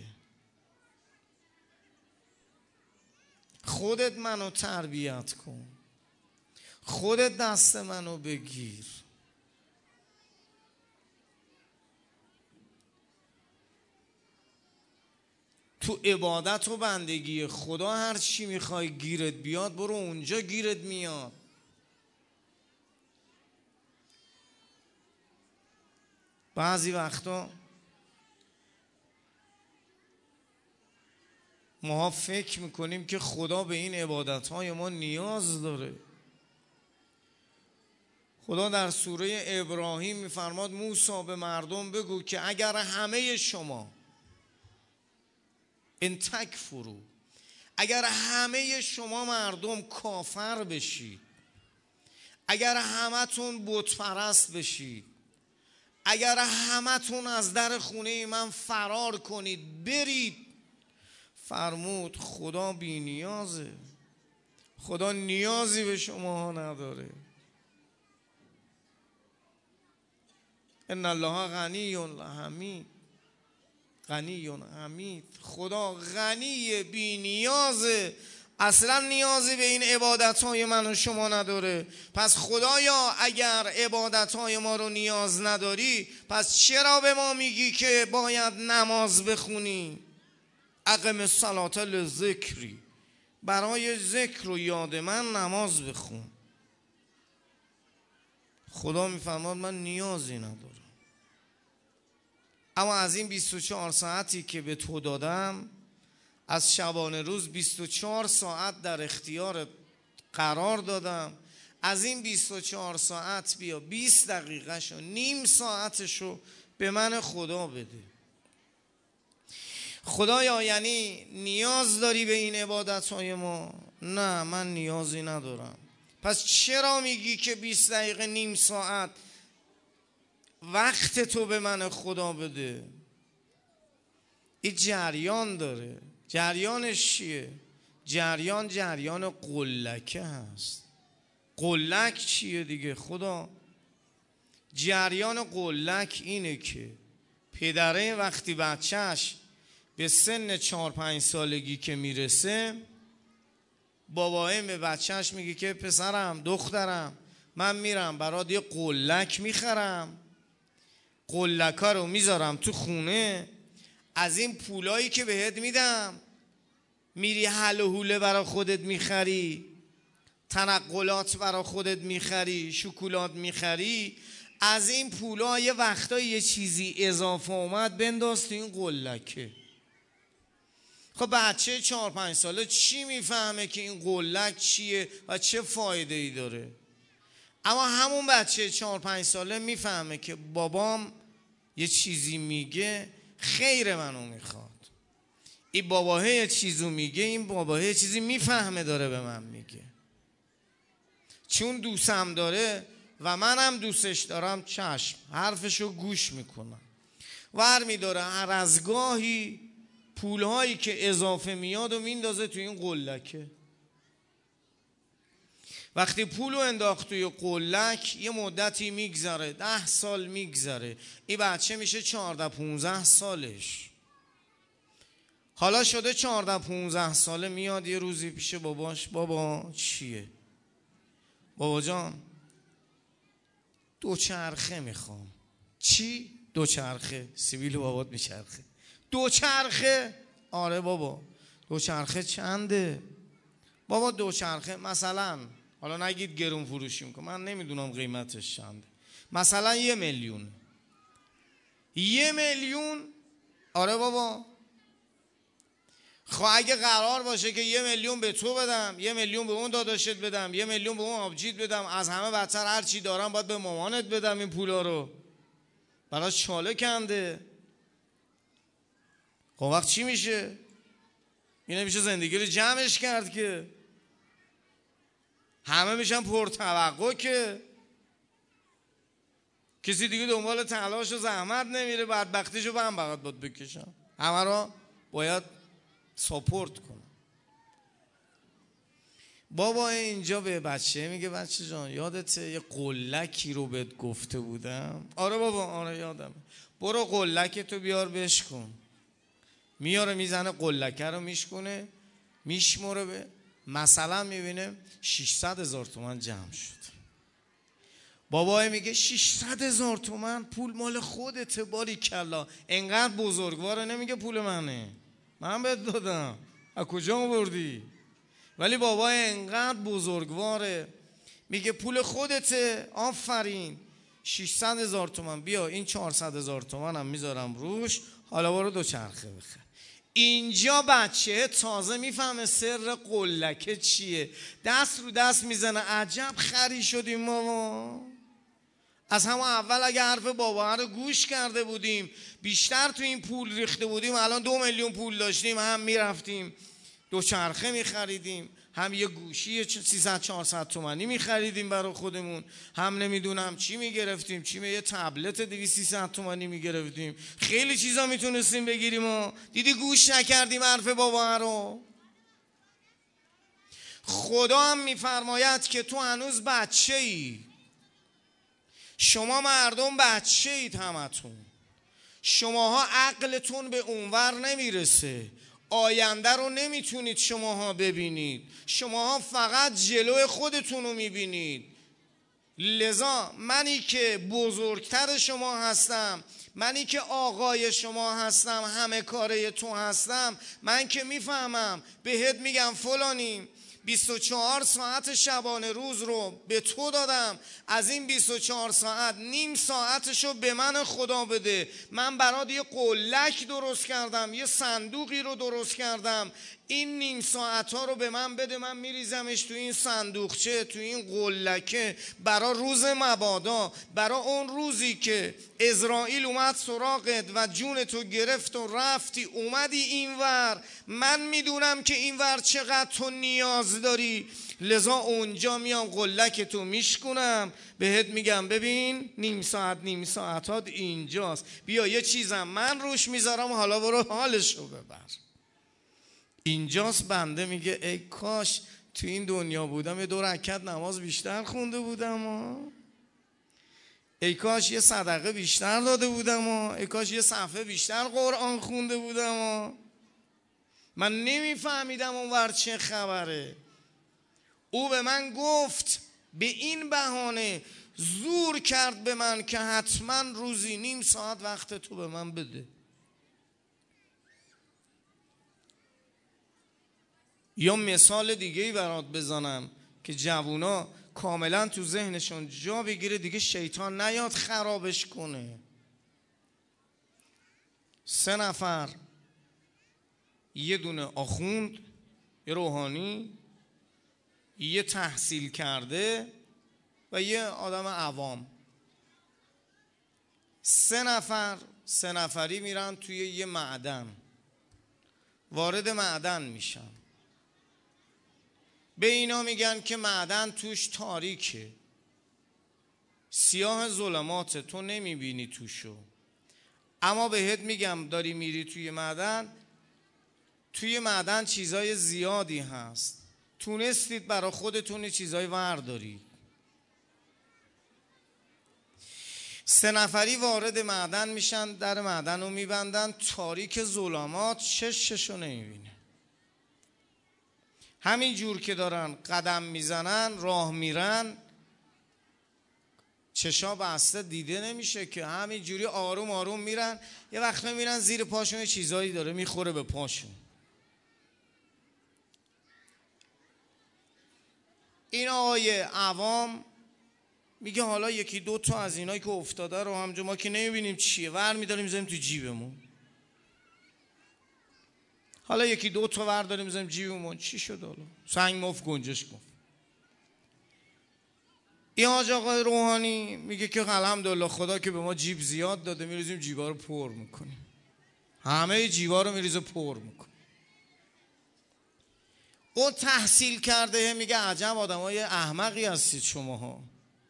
خودت منو تربیت کن، خودت دست منو بگیر. تو عبادت و بندگی خدا هر چی میخوای گیرت بیاد برو اونجا گیرت میاد. بعضی وقتا ما فکر میکنیم که خدا به این عبادتهای ما نیاز داره. خدا در سوره ابراهیم میفرماد موسی به مردم بگو که اگر همه شما ان تکفروا، اگر همه شما مردم کافر بشید، اگر همتون بت پرست بشید، اگر همتون از در خونه من فرار کنید برید، فرمود خدا بی نیازه، خدا نیازی به شما نداره. ان الله غنی حمید، غنی حمید. خدا غنی بی نیازه، اصلا نیازی به این عبادت های من و شما نداره. پس خدایا اگر عبادت های ما رو نیاز نداری پس چرا به ما میگی که باید نماز بخونی؟ اقم الصلاة لذکری، برای ذکر و یاد من نماز بخون. خدا میفرماد من نیازی ندارم. اما از این بیست و چهار ساعتی که به تو دادم، از شبانه روز بیست و چهار ساعت در اختیار قرار دادم. از این بیست و چهار ساعت بیا بیست دقیقه‌شو، نیم ساعتشو به من خدا بده. خدایا یعنی نیاز داری به این عبادت‌های ما؟ نه، من نیازی ندارم. پس چرا میگی که بیست دقیقه، نیم ساعت وقت تو به من خدا بده؟ این جریان داره. جریانش چیه؟ جریان جریان قلکه هست. قلک چیه دیگه خدا؟ جریان قلک اینه که پدره وقتی بچهش به سن چهار پنج سالگی که میرسه، باباه به بچهش میگه که پسرم، دخترم، من میرم برات یه قلک میخرم، قلکا رو میذارم تو خونه، از این پولایی که بهت میدم میری حل و حوله برا خودت میخری، تنقلات برا خودت میخری، شکلات میخری، از این پولا یه وقتا یه چیزی اضافه اومد بنداز تو این قلکه. خب بچه چهار پنج ساله چی میفهمه که این قلک چیه و چه فایده ای داره؟ اما همون بچه چهار پنج ساله میفهمه که بابام یه چیزی میگه خیر منو میخواد، این باباه یه چیزو میگه، این باباه یه چیزی میفهمه داره به من میگه، چون دوستم داره و منم دوستش دارم، چشم حرفشو گوش میکنم. ور میداره هر از گاهی پولهایی که اضافه میاد و میندازه تو این قلکه. وقتی پولو انداخت توی قلک یه مدتی میگذره، ده سال میگذره، این بچه میشه چهارده پونزده سالش. حالا شده چهارده پونزده ساله، میاد یه روزی پیش باباش، بابا چیه؟ بابا جان دوچرخه میخوام. چی؟ دوچرخه. سیبیل بابات میچرخه. دوچرخه؟ آره بابا. دوچرخه چنده؟ بابا دوچرخه مثلا، حالا نگید گرون فروشی میکنم، من نمیدونم قیمتش چنده، مثلا یه میلیون. یه میلیون؟ آره بابا. خب اگه قرار باشه که یه میلیون به تو بدم، یه میلیون به اون داداشت بدم، یه میلیون به اون آبجیت بدم، از همه بدتر هر چی دارم باید به مامانت بدم این پولا رو، براش چاله کنده. خب وقت چی میشه؟ این نمیشه زندگی رو جمعش کرد که، همه میشن پرتوقع که کسی دیگه دنبال تلاش و زحمت نمیره، بدبختیشو به هم بقید باید بکشن، همه را باید ساپورت کنه. بابا اینجا به بچه میگه بچه جان یادته یه قلکی رو بهت گفته بودم؟ آره بابا آره یادم. برو قلک تو بیار بشکن. میاره میزنه قلکه رو میشکنه، میشموره، به مثلا میبینه ششصد هزار تومن جمع شد. بابا میگه ششصد هزار تومن پول مال خودته، باری کلا انقدر بزرگواره. نمیگه پول منه، من بهت دادم، از کجا آوردی؟ ولی بابا انقدر بزرگواره، میگه پول خودته، آفرین، ششصد هزار تومن، بیا این چهارصد هزار تومن هم میذارم روش، حالا برو دوچرخه بخر. اینجا بچه تازه میفهمه سر قلکه چیه، دست رو دست میزنه، عجب خری شدیم ماما. از همون اول اگه حرف بابا رو گوش کرده بودیم، بیشتر تو این پول ریخته بودیم، الان دو میلیون پول داشتیم، هم میرفتیم دوچرخه میخریدیم، هم یه گوشی سیصد چهارصد تومانی میخریدیم برای خودمون، هم نمیدونم چی میگرفتیم، چی می یه تبلت دویست سیصد تومانی میگرفتیم، خیلی چیزا میتونستیم بگیریم و دیدی گوش نکردیم حرف بابا رو. خدا هم میفرماید که تو هنوز بچه ای، شما مردم بچه اید همتون، شماها عقلتون به اونور نمیرسه، آینده رو نمیتونید شماها ببینید، شماها فقط جلو خودتون رو میبینید. لذا منی که بزرگتر شما هستم، منی که آقای شما هستم، همه کاره تو هستم، من که میفهمم، بهت میگم فلانی بیست و چهار ساعت شبانه روز رو به تو دادم، از این بیست و چهار ساعت نیم ساعتشو به من خدا بده. من برات یه قلک درست کردم، یه صندوقی رو درست کردم، این نیم ساعت ها رو به من بده، من میریزمش تو این صندوقچه، تو این قلکه، برا روز مبادا، برا اون روزی که عزرائیل اومد سراغت و جون تو گرفت و رفتی اومدی اینور. من میدونم که اینور چقدر تو نیاز داری، لذا اونجا میام قلک تو میشکنم، بهت میگم ببین نیم ساعت نیم ساعتات اینجاست، بیا یه چیزم من روش میذارم، حالا برو حالشو ببر. اینجاست بنده میگه ای کاش تو این دنیا بودم یه دو رکعت نماز بیشتر خونده بودم ها. ای کاش یه صدقه بیشتر داده بودم ها. ای کاش یه صفحه بیشتر قرآن خونده بودم ها. من نمیفهمیدم اونور چه خبره. او به من گفت، به این بهانه زور کرد به من که حتما روزی نیم ساعت وقت تو به من بده. یا مثال دیگه ای برات بزنم که جوونا کاملا تو ذهنشون جا بگیره، دیگه شیطان نیاد خرابش کنه. سه نفر، یه دونه آخوند، یه روحانی، یه تحصیل کرده و یه آدم عوام. سه نفر سه نفری میرن توی یه معدن، وارد معدن میشن. به اینا میگن که معدن توش تاریکه، سیاه ظلماته، تو نمیبینی توشو، اما بهت میگم داری میری توی معدن، توی معدن چیزای زیادی هست، تونستید برا خودتون چیزای وردارید. سه نفری وارد معدن میشن، در معدن رو میبندن، تاریک ظلمات، چششو نمیبینه. همین جور که دارن قدم میزنن، راه میرن، چشا بسته دیده نمیشه که، همین جوری آروم آروم میرن. یه وقت میرن زیر پاشون چیزایی داره میخوره به پاشون. این آقای عوام میگه حالا یکی دو تا از اینایی که افتاده رو همجا ما که نمیبینیم چیه، ور میداریم میذاریم تو جیبمون. حالا یکی دو تا ور داریم میذاریم جیبمون، چی شد حالا؟ سنگ مفت گنجش گفت. این حاج آقای روحانی میگه که الحمدلله خدا که به ما جیب زیاد داده، میریزیم جیبا رو پر میکنیم، همه جیبا رو میریزه پر میکنیم. اون تحصیل کرده میگه عجب آدمای احمقی هستید شماها،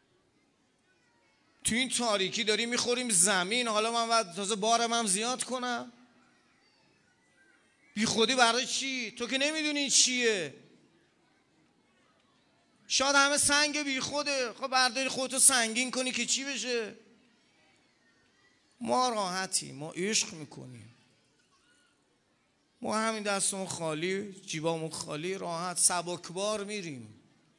تو این تاریکی داری میخوریم زمین، حالا من باید تازه بارم هم زیاد کنم؟ بی خودی برای چی؟ تو که نمیدونی چیه. شاید همه سنگ بی خوده، خب برداری خودتو سنگین کنی که چی بشه؟ ما راحتی، ما عشق میکنیم، ما همین دستمون خالی، جیبامون خالی، راحت سبکبار میریم.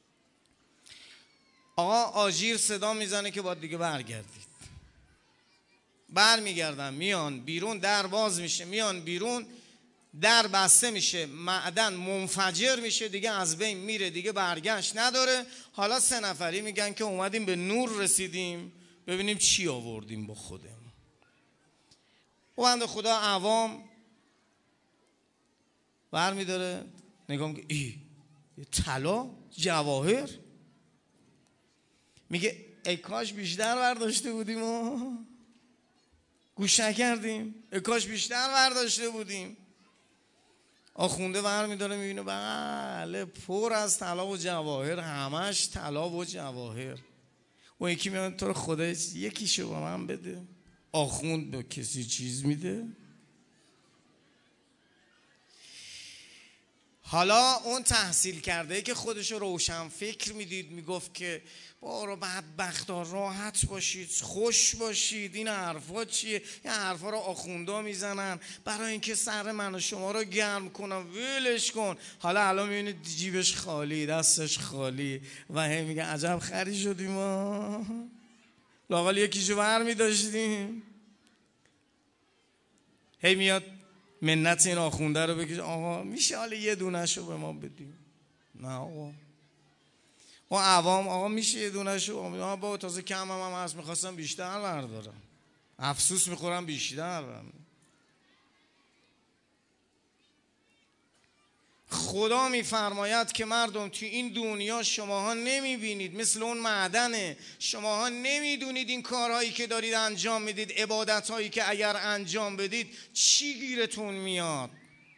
آقا آژیر صدا میزنه که باید دیگه برگردید. بر میگردن، میان بیرون، در باز میشه، میان بیرون، در بسته میشه، معدن منفجر میشه، دیگه از بین میره، دیگه برگشت نداره. حالا سه نفری میگن که اومدیم به نور رسیدیم، ببینیم چی آوردیم با خودمون. و بنده خدا عوام بر میداره، نگاه میگه ای طلا، جواهر، میگه ای کاش بیشتر برداشته بودیم و گوش نکردیم، ای کاش بیشتر برداشته بودیم. آخونده ور میداره، میبینه بله پر از طلا و جواهر، همش طلا و جواهر. و یکی میاد تو رو خدا یکیشو به من بده. آخوند به کسی چیز میده؟ حالا اون تحصیل کرده که خودشو روشن فکر میدید، میگفت که بارو بدبختا راحت باشید، خوش باشید، این حرفا چیه؟ این حرفا رو آخوندا میزنن برای اینکه سر من و شما رو گرم کنم، ولش کن. حالا الان میبینید جیبش خالی، دستش خالی و هی میگه عجب خری شدیم ما، لااقل یکیشو بر میداشتیم. هی میاد منت این آخونده رو بکشه، آقا میشه حالا یه دونه‌شو به ما بدیم؟ نه آقا، ما عوام آقا میشه یه دونه شو آقا با تازه کم هم, هم هست، میخواستم بیشتر بردارم، افسوس میخورم بیشتر. خدا میفرماید که مردم توی این دنیا شماها نمیبینید، مثل اون معدنه، شماها نمیدونید این کارهایی که دارید انجام میدید، عبادتهایی که اگر انجام بدید چی گیرتون میاد.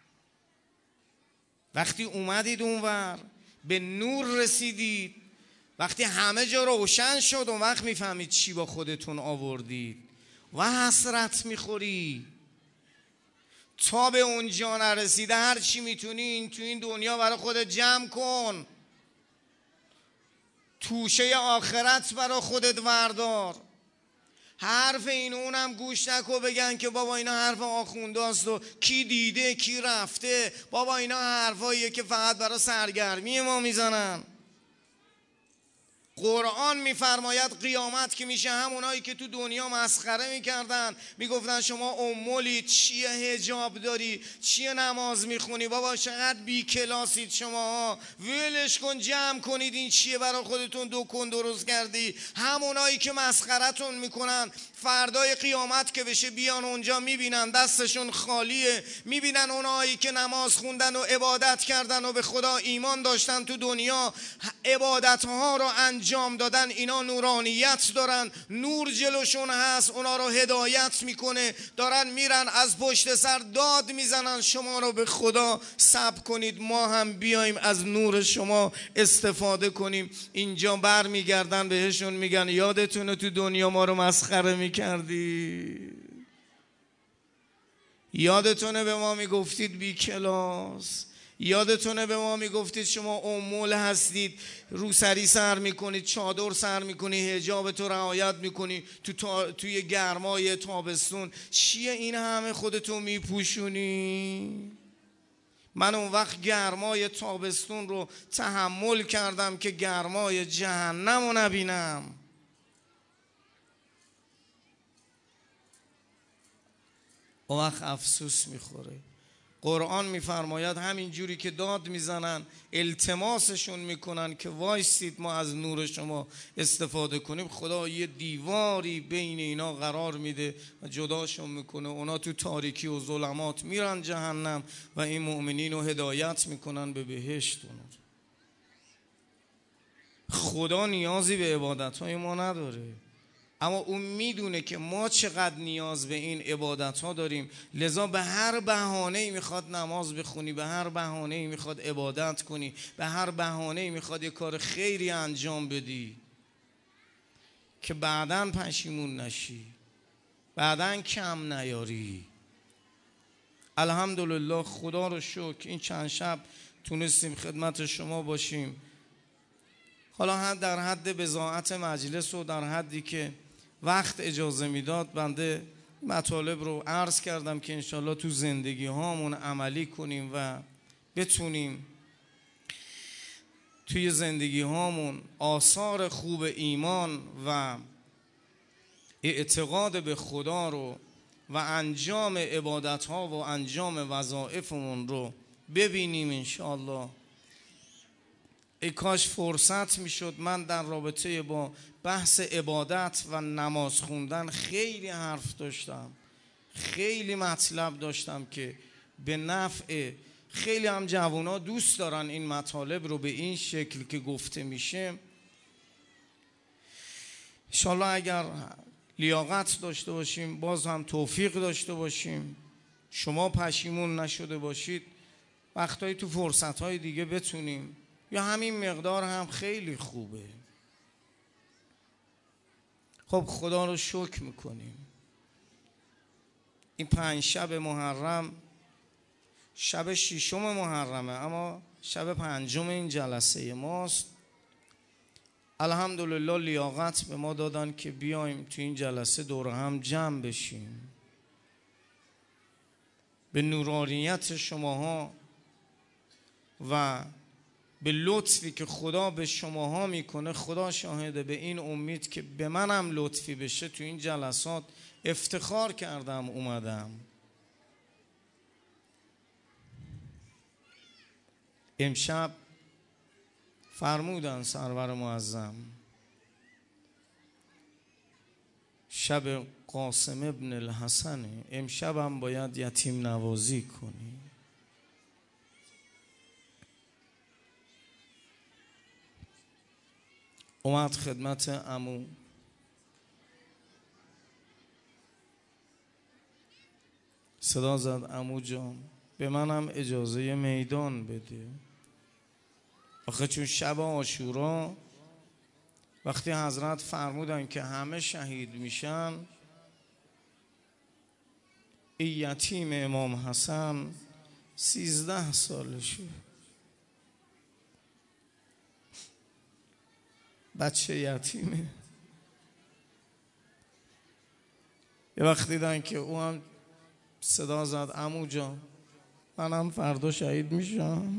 وقتی اومدید اونور به نور رسیدید، وقتی همه جا روشن شد، اون وقت میفهمید چی با خودتون آوردید و حسرت میخوری. تا به اونجا نرسیده هر چی میتونی این تو این دنیا برای خودت جمع کن، توشه آخرت برای خودت وردار. حرف این اونم گوش نکن بگن که بابا اینا حرف آخونداست و کی دیده کی رفته، بابا اینا حرفاییه که فقط برای سرگرمی ما میزنن. قرآن میفرماید قیامت که میشه همونایی که تو دنیا مسخره میکردن، میگفتن شما امولی، چیه حجاب داری، چیه نماز میخونی، بابا چقدر بی کلاسید شما، ولش کن جمع کنید این چیه برای خودتون دکون درست کردی. همونایی که مسخرتون میکنن فردای قیامت که بشه بیان اونجا میبینن دستشون خالیه، میبینن اونایی که نماز خوندن و عبادت کردن و به خدا ایمان داشتن تو دنیا عبادتها رو انجام دادن، اینا نورانیت دارن، نور جلوشون هست، اونا رو هدایت میکنه، دارن میرن از پشت سر داد میزنن شما رو به خدا صبر کنید، ما هم بیایم از نور شما استفاده کنیم. اینجا بر میگردن بهشون میگن یادتونه تو دنیا ما رو مسخره میکردی، یادتونه به ما میگفتید بی کلاس، یادتونه به ما میگفتید شما امول هستید، روسری سر میکنید، چادر سر میکنی، حجاب تو رعایت میکنی، تو تا... توی گرمای تابستون چیه این همه خودتو میپوشونی؟ من اون وقت گرمای تابستون رو تحمل کردم که گرمای جهنم رو نبینم. اون وقت افسوس میخوره. قرآن میفرماید همین جوری که داد میزنن التماسشون میکنن که وایسید ما از نور شما استفاده کنیم، خدا یه دیواری بین اینا قرار میده و جداشون میکنه، اونا تو تاریکی و ظلمات میرن جهنم و این مؤمنین رو هدایت میکنن به بهشت. خدا نیازی به عبادتهای ما نداره، اما اون میدونه که ما چقدر نیاز به این عبادت ها داریم، لذا به هر بهانه‌ای میخواد نماز بخونی، به هر بهانه‌ای میخواد عبادت کنی، به هر بهانه‌ای میخواد یه کار خیری انجام بدی که بعداً پشیمون نشی، بعداً کم نیاری. الحمدلله خدا رو شکر این چند شب تونستیم خدمت شما باشیم، حالا در حد بضاعت مجلس و در حدی که وقت اجازه میداد بنده مطالب رو عرض کردم که انشالله تو زندگی هامون عملی کنیم و بتونیم توی زندگی هامون آثار خوب ایمان و اعتقاد به خدا رو و انجام عبادت ها و انجام وظایفمون رو ببینیم انشالله. ای کاش فرصت میشد، من در رابطه با بحث عبادت و نماز خوندن خیلی حرف داشتم، خیلی مطلب داشتم که به نفع خیلی هم جوانا دوست دارن این مطالب رو به این شکل که گفته میشه. انشالله اگر لیاقت داشته باشیم، باز هم توفیق داشته باشیم، شما پشیمون نشده باشید، وقتایی تو فرصتهای دیگه بتونیم، یا همین مقدار هم خیلی خوبه. خب خدا رو شکر میکنیم این پنج شب محرم، شب ششم محرمه اما شب پنجم این جلسه ماست. الحمدلله لیاقت به ما دادن که بیایم تو این جلسه دور هم جمع بشیم. به نورانیت شماها و به لطفی که خدا به شماها میکنه، خدا شاهده، به این امید که به منم لطفی بشه تو این جلسات افتخار کردم اومدم. امشب فرمودن سرور معظم شب قاسم ابن الحسن، امشبم باید یتیم نوازی کنی. اومد خدمت عمو، صدا زد عمو جان به منم اجازه میدان بده. آخه چون شب عاشورا وقتی حضرت فرمودن که همه شهید میشن، این یتیم امام حسن سیزده سالشه، بچه یتیمه. یه وقت دیدن که او هم صدا زد عمو جان منم فردا شهید میشم.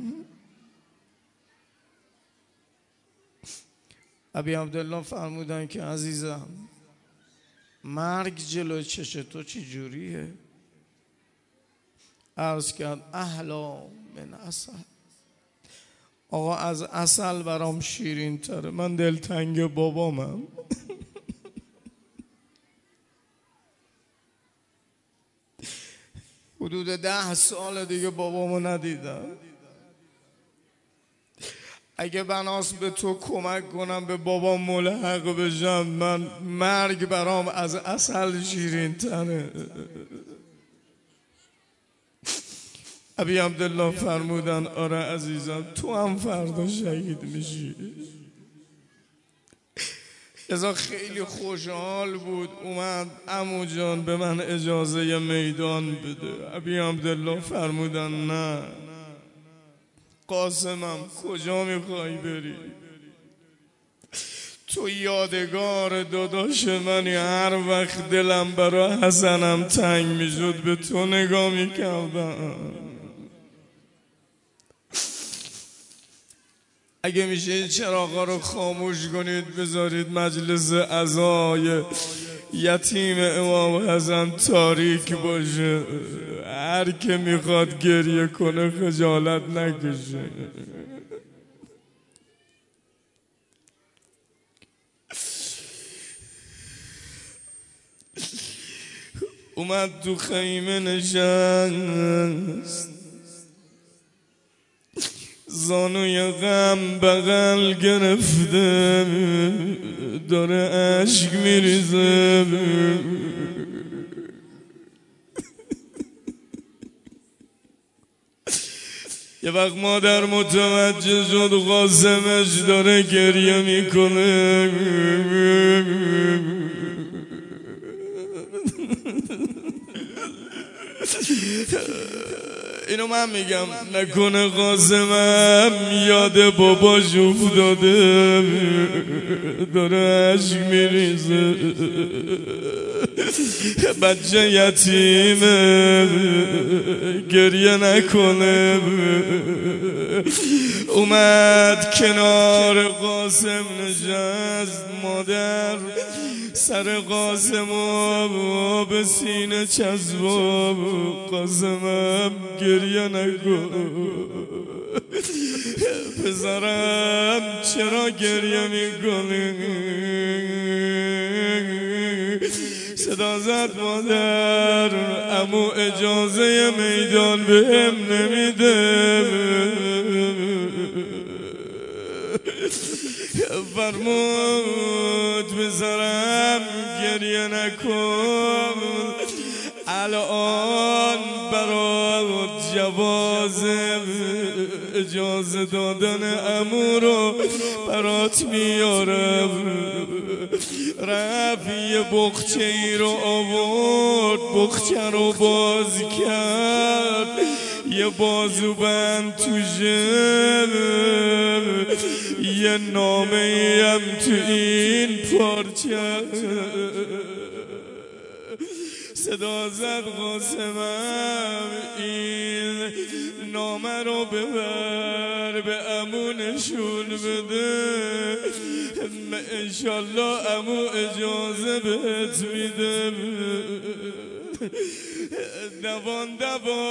ابی عبدالله فرمودن که عزیزم مرگ جلو چش تو چی جوریه؟ عرض کرد احلا من عسل. آقا از عسل برام شیرین تره، من دلتنگ بابامم. حدود ده سال دیگه بابامو ندیدم. اگه بناس به تو کمک کنم به بابام ملحق بشم، من مرگ برام از عسل شیرین تره. ابی عبدالله فرمودن آره عزیزم تو هم فردا شهید میشی. ازا خیلی خوشحال بود، اومد عمو جان به من اجازه میدان بده. ابی عبدالله فرمودن نه قاسمم کجا میخوای بری؟ تو یادگار داداش منی، هر وقت دلم برای حسنم تنگ میشد به تو نگاه میکردم. اگه میشه این چراغا رو خاموش کنید بذارید مجلس عزای یتیم امام حسن تاریک باشه، هر که میخواد گریه کنه خجالت نکشه. اومد تو خیمه نشست، زانوی غم بغل گرفته داره عشق میریزه. یه وقت مادر متوجه شد قاسمش داره گریه میکنه. اینو من میگم نکنه قاسمم یاد باباش افتاده داره عشق میریزه. بچه یتیمه گریه نکنه. اومد کنار قاسم نشست، مادر سر قاسم و به سینه چسبا. قاسمم گریه نکن پسرم چرا گریه میکنی؟ صدا زد مادر عمو اجازه میدان بهم نمیده. فرمود بذارم گریه نکن، الان برای جواز اجازه دادن عمو رو برات میارم. رفت یه بخچه ای رو آورد، بخچه رو باز کرد، یه بازو بند توشه، یه نامه ای هم تو این پارچه. صدا زد قاسمم این نامه رو ببر به عمو نشون بده، انشالله عمو اجازه بهت میده. دوان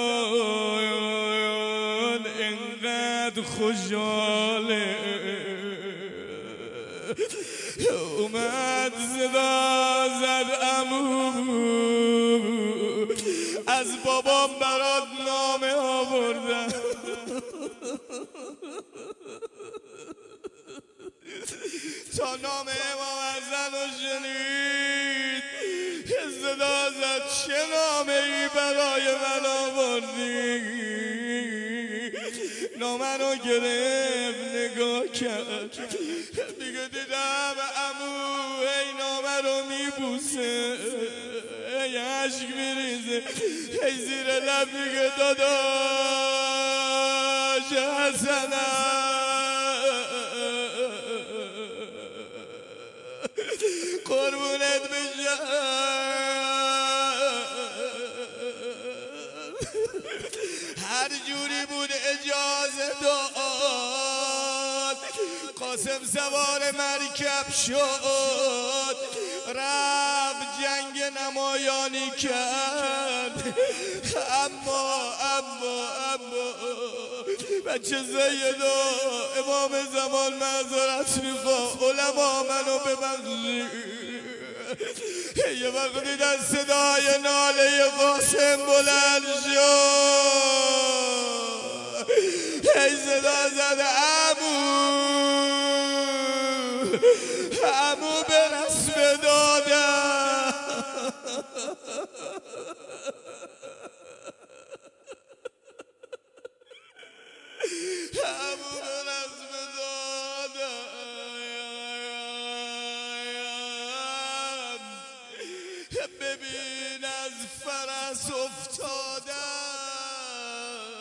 دوان انقدر خوشحاله اومد صدا زد عمو از بابام برات نامه آوردم. تا نامه امام حسن رو شنید صدا زد چه نامه ای برای من آوردی؟ نامه رو گرفت نگاه کرد دیگه دیدم عمو ای نامه رو میبوسه ای عشق میریزه ای زیر لب میگه داداش حسنم قربونت بشم هر جوری بود اجازه داد قاسم سوار مرکب شد رفت جنگ نمایانی کرد اما اما اما بچه زید و امام زمان معذرت میخوا علما منو ببخشید. یه وقتی در صدای ناله قاسم بلند شد ای صدا زد عمو عمو به رسم دادم عمو به رسم دادم ببین از فرس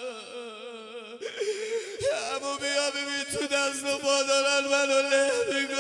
افتادم عمو بیا ببین تو دست و پا دارن منو له میکنن